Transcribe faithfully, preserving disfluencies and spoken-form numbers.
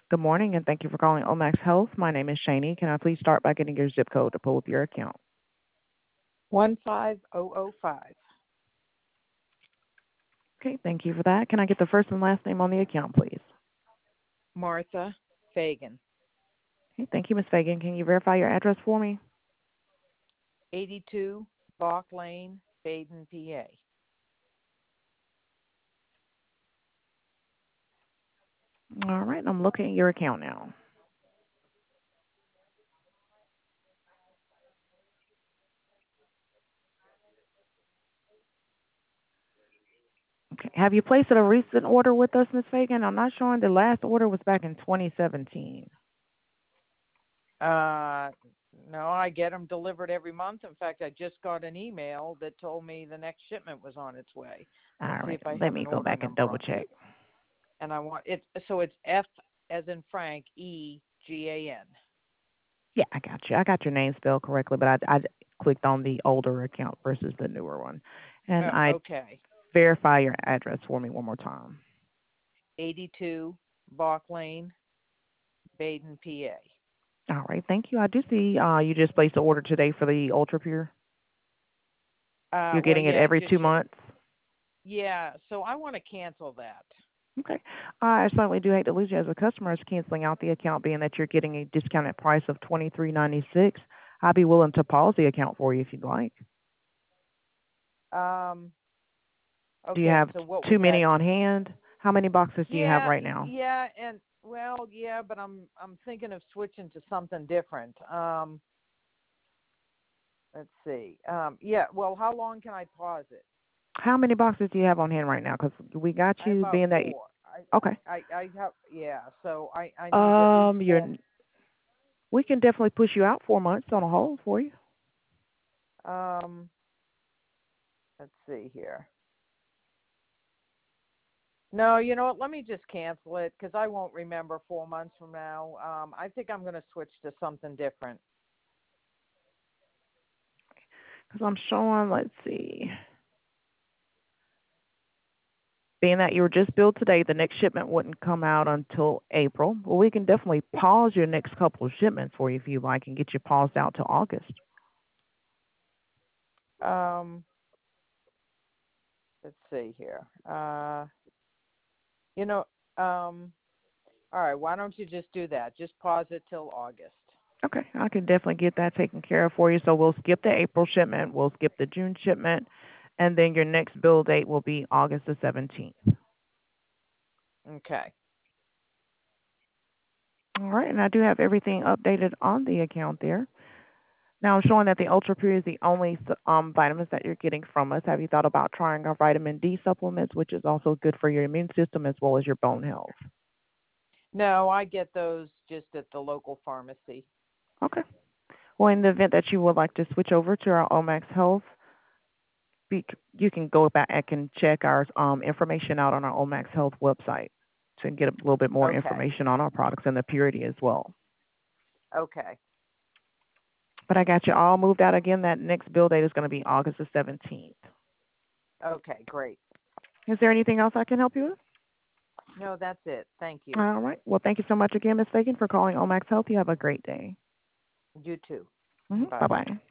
Good morning, and thank you for calling Omax Health. My name is Shani. Can I please start by getting your zip code to pull up your account? one five zero zero five. Okay, thank you for that. Can I get the first and last name on the account, please? Martha Fagan. Okay, thank you, Miz Fagan. Can you verify your address for me? eighty-two Bach Lane, Baden, P A. All right, I'm looking at your account now. Okay. Have you placed a recent order with us, Miz Fagan? I'm not showing the last order was back in twenty seventeen. Uh, no, I get them delivered every month. In fact, I just got an email that told me the next shipment was on its way. All Let's see right, if I let have me an go order back and number double on it. check. And I want it. So it's F as in Frank, E G A N. Yeah, I got you. I got your name spelled correctly, but I, I clicked on the older account versus the newer one. And Oh, I okay. verify your address for me one more time. eighty-two Bach Lane, Baden, P A. All right, thank you. I do see uh, you just placed an order today for the Ultra Pure. Uh, You're well, getting it yeah, every just two months. yeah. So I want to cancel that. Okay. Uh, I certainly do hate to lose you as a customer as canceling out the account, being that you're getting a discounted price of twenty three ninety six. I'd be willing to pause the account for you if you'd like. Um. Do you Okay. have So what too would many that? on hand? How many boxes do you have Yeah, right now? yeah, and well, yeah, but I'm I'm thinking of switching to something different. Um, let's see. Um, yeah, well, how long can I pause it? How many boxes do you have on hand right now? Because we got I have you about being that. four. I Okay. I I have yeah. So I I need at least Um, you're. four. We can definitely push you out four months on a hold for you. Um, let's see here. No, you know what? Let me just cancel it because I won't remember four months from now. Um, I think I'm going to switch to something different. Because I'm showing. Let's see. Being that you were just billed today, the next shipment wouldn't come out until April. Well, we can definitely pause your next couple of shipments for you if you like and get you paused out to August. Um, let's see here. Uh, you know, um, all right. Why don't you just do that? Just pause it till August. Okay, I can definitely get that taken care of for you. So we'll skip the April shipment, we'll skip the June shipment, and then your next bill date will be August the seventeenth. Okay. All right, and I do have everything updated on the account there. Now I'm showing that the Ultra Pure is the only um, vitamins that you're getting from us. Have you thought about trying our vitamin D supplements, which is also good for your immune system as well as your bone health? No, I get those just at the local pharmacy. Okay. Well, in the event that you would like to switch over to our Omax Health, you can go back and can check our um, information out on our Omax Health website to get a little bit more Okay. information on our products and the purity as well. Okay. But I got you all moved out again. That next bill date is going to be August the seventeenth. Okay, great. Is there anything else I can help you with? No, that's it. Thank you. All right. Well, thank you so much again, Miz Fagan, for calling Omax Health. You have a great day. You too. Mm-hmm. Bye. Bye-bye.